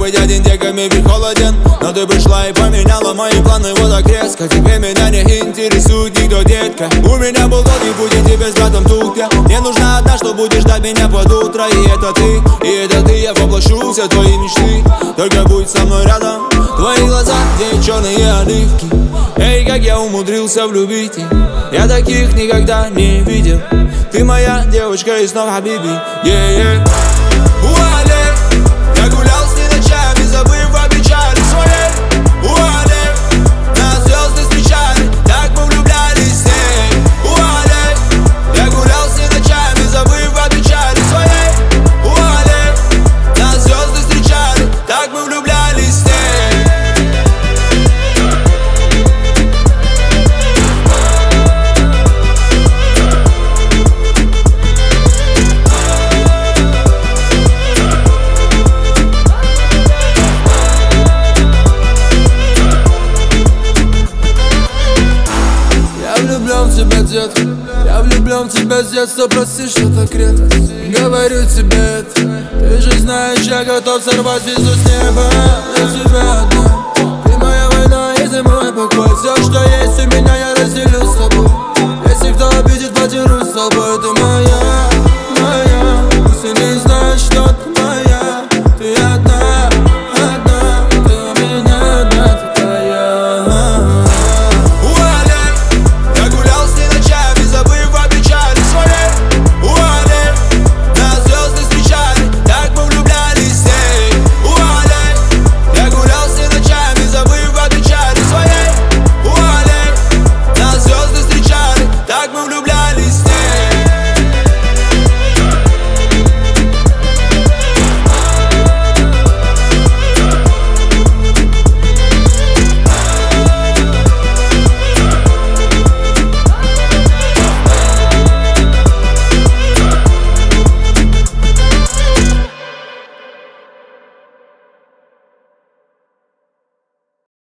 быть один деками ведь холоден. Но ты пришла и поменяла мои планы вот так резко. Теперь меня не интересует никто, детка. У меня был долгий путь, и тебе с братом тупя. Мне нужна одна, что будешь ждать меня под утро. И это ты, я воплощу все твои мечты. Только будь со мной рядом. Твои глаза, где черные оливки. Эй, как я умудрился влюбить их. Я таких никогда не видел. Ты моя девочка и снова Хабиби. Уалей, я гулял с ней ночами, забыв о печали своей. Уалей, нас звезды встречали, так мы влюблялись с ней. Уалей, я гулял с ней ночами, забыв о печали своей. Уалей, нас звезды встречали, так мы влюблялись с ней. Детка, я влюблен в тебя с детства, прости, что так редко говорю тебе это. Ты же знаешь, я готов сорвать звезду с неба.